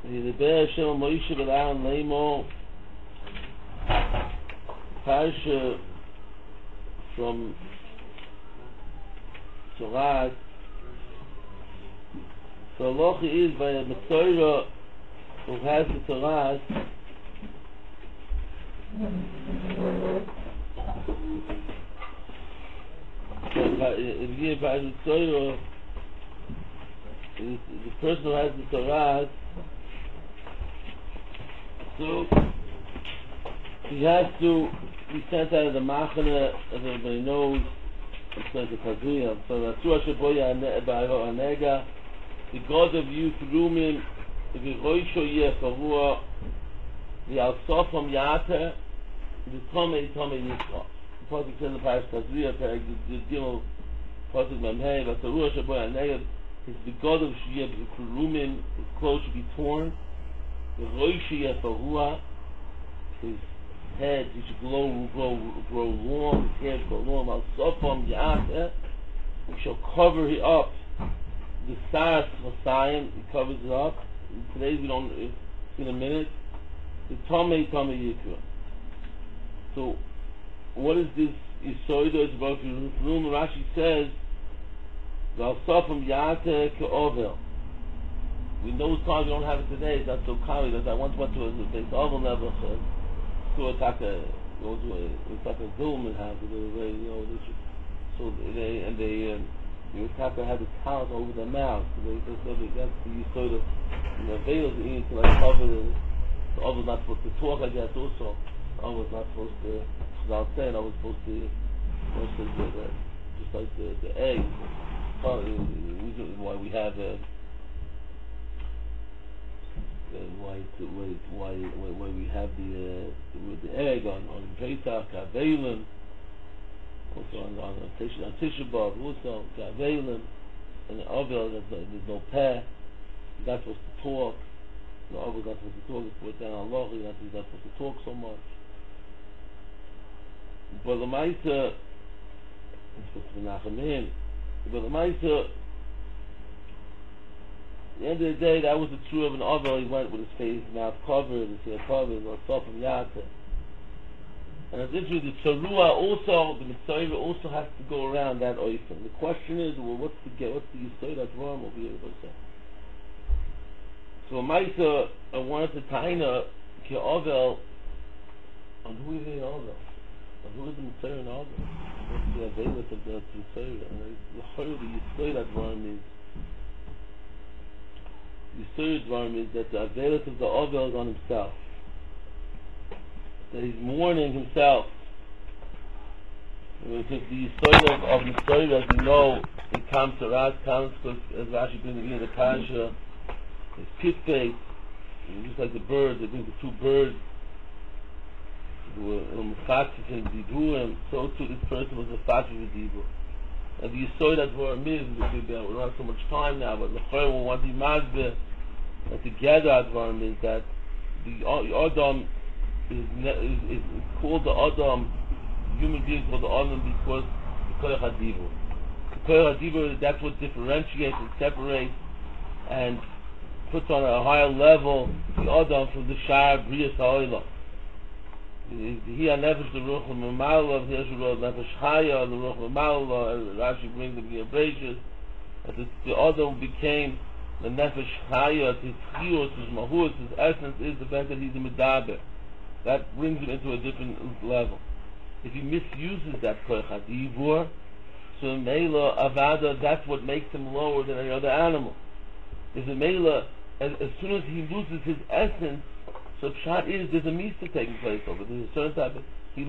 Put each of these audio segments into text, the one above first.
Yidiber Hashem Moshe B'Aaron Leimo, Parsha from Torah. So Halacha is by a Metzora who has the Torah. If you by the Torah, the person who has the Torah, so he has to be sent out of the Machane, as everybody knows. It's like the Kazuya. So Ratzua Sheboya Anega, the God of youth, Rumin, the Roisho Yefavua, the Al-Sofam Yate, the Tome Yisra. The Pasuk says in the Parish Kazuya, the Gimel Pasuk Memhei, Ratzua Sheboya Anega, is the God of Rumin, his clothes should be torn. The Roisho Yefavua, his head, he should grow long, his hair should grow long. Al-Sofam Yate, he shall cover it up. The Saras Messiah, he covers it up. Today we don't, in a minute. The Tomei Yikra. So, what is this Yisoida? It's about Yerushalayim. Rashi says, V'al-Sofam Yate Ke'ovel. We know times we don't have it today. It's not so common. I once went to a base oval level, to attack a Zilman house. So they the attacker had the towels over their mouth. So they that's the Yisoida. And the veils are eating to like cover the oven's not supposed to talk, I guess, also. The oven's not supposed to, as I was saying, I was supposed to, just like the egg. Why we have why we have the egg on Pesach, Avelim, also on Tisha B'Av, also Avelim, and the Avel, there's no peh. He's not supposed to talk. The Avel's not supposed to talk. It's put down on Allah. He's not supposed to talk so much. But the Maisa, it's supposed to be Nachemim. But the Maisa, at the end of the day, that was the true of an Avel. He went with his face, mouth covered, his hair covered, or Sofam Yate. And it's interesting, the Tzarua also, the Mitzvah also has to go around that oifen. The question is, well, what's the Yisoid that's wrong over here? So Maisa, I wanted to taina Ki Avel, and who is the Avel? And who is the Mitzvah in Avel? What's the availance of the Mitzvah? And the Yisoid that's wrong is that the availance of the Avel is on himself. That he's mourning himself. Because the Yisoid of Yisoid, as we know, it comes to Ras, comes because, as Rashi brings in the Pasha, his pit-face, just like the birds, they bring the two birds, who were Mufaksis and Diburim, so too this person was Mufaksis with Dibur. And the Yisoid that's where it is, we don't have so much time now, but the Chayr will want the Mazbeh, and together Advarim is that the Adam is called the Adam, human beings called the Adam because the Koyach HaDibur. The Koyach HaDibur, that's what differentiates and separates and puts on a higher level the Adam from the Shar Brias HaOlam. He HaNefesh the Ruch HaMamala, the Nefesh Chaya, the Ruch HaMamala, Rashi brings the Gebrachus, that the Adam became the Nefesh Chaya, his Chiyos, his Mahus, his essence is the fact that he's a Medaber. That brings him into a different level. If he misuses that Koyach HaDibur, so Mela Avada, that's what makes him lower than any other animal. Is a Mela, as soon as he loses his essence, so Pshat is there's a Misa taking place over. There's a certain type of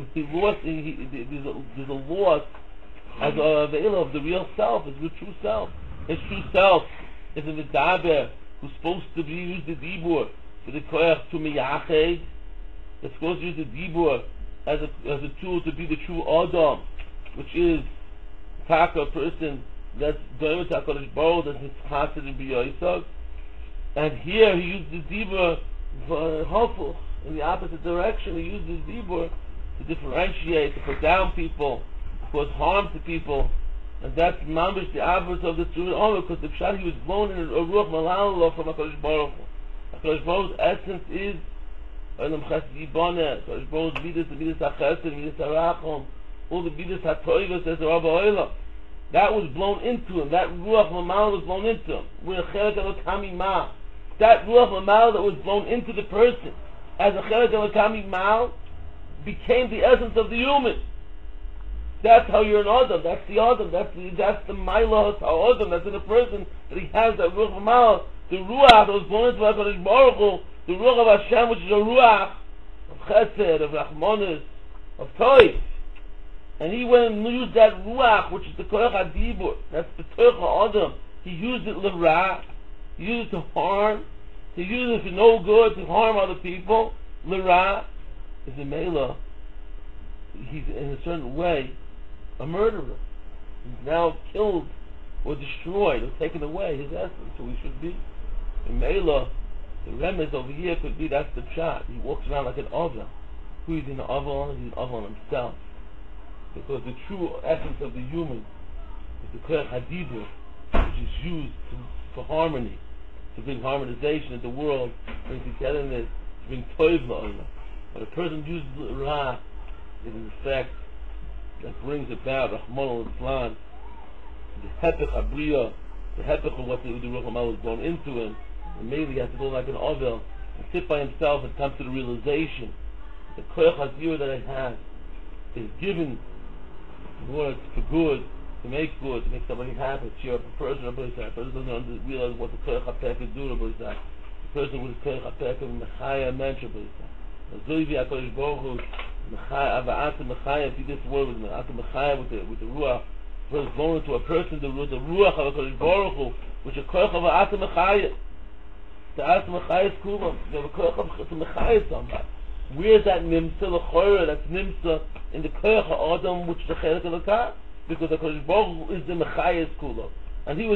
there's a loss as a Mela of the real self, is the true self. His true self is a Medaber who's supposed to be used the Dibur for the Koyach to Miyached. It's supposed to use the Dibur as a tool to be the true Adam, which is Taka, a person that's Doimet HaKadosh Baruch, that's his Chassid and B'Yosef. And here he used the Dibur for helpful, in the opposite direction. He used the Dibur to differentiate, to put down people, to cause harm to people. And that's mamish the avarice of the true Omer, because the Pshat, he was blown in a Ruach Malala from HaKadosh Baruch Hu. HaKadosh Baruch's essence is Olam Chesed Yiboneh. HaKadosh Baruch's Midas, the Midas HaChesed, Midas HaRachom, all the Midas HaToivos, says the Rabbi Olam. That was blown into him. That Ruach Lamal was blown into him. We're a Chelek Elokami Ma. That Ruach Lamal that was blown into the person as a Chelek Elokami Ma became the essence of the human. That's how you're an Adam. That's the Adam. That's the Mailah HaAdam. That's in the person that he has that Ruach Lamal. The Ruach that was blown into HaKadosh Baruch Hu, the Ruach of Hashem, which is a Ruach of Chesed, of Rachmanis, of Toiv. And he went and used that Ruach, which is the Koach HaDibur. That's the Koach HaAdam. He used it l'ra. He used it to harm. He used it for no good, to harm other people. L'ra is a Mela. He's in a certain way a murderer. He's now killed or destroyed or taken away his essence, who he should be. In Mela, the remez over here could be that's the shot. He walks around like an Ovel. Who is an Ovel? He's an Ovel on himself. Because the true essence of the human is the Koach HaDibur, which is used for harmony, to bring harmonization in the world, bring togetherness, to bring Toiv La'olam. But a person uses Ra, it is an effect that brings about Rahman al-Islam, the Hepech HaBriya, the Hepech of what the Ruach HaMal was born into him, and maybe he has to go like an Ovel and sit by himself and come to the realization that the Koach HaDibur that I have is given for good, to make good, to make somebody happy, to cheer up a person. A person doesn't realize what the Koach HaPeh could do. The person with the Koach HaPeh could Mechaya Mensch. Azoivi HaKadosh Baruch Hu, Ava'at Mechaya, see this word with Mechaya with the Ruach. Was born into a person, the Ruach of HaKadosh Baruch Hu, which is Koach Ava'at Mechaya. The At Mechaya is Kulam. You have a Koach of Mechaya somebody. Where's that Nimsa, L'choira, that's Nimsa in the Koach HaAdam, which is the Chelek Elokah? Because the Kodesh Baruch Hu is the Mechayes Kula. And he was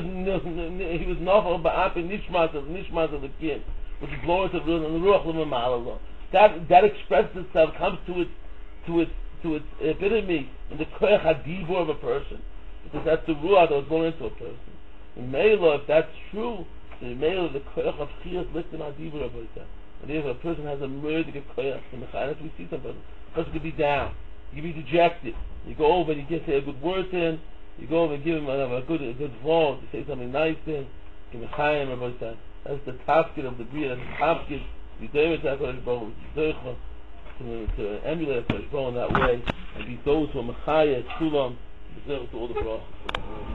Nafal Ba'ap and Nishmas of the Kim, which is glory to the Ruach L'Mamal. That expresses itself, comes to its epitome in the Koach HaDibur of a person. Because that's the Ruach that was born into a person. In Mela, if that's true, in Mela, the Koach of Chiyas lives in HaDibur of a person. And if a person has a murder to koyach in the chayas, we see somebody. A person could be down, he could be dejected. You go over and you say a good word to him. You go over and give him a good vote. You say something nice to him. Give him a chayim. Everybody says that's the tasket of the bria. That's the tasket. You do it to emulate HaKadosh Baruch in that way and be those who are mechayah, kulam, to all the brachas.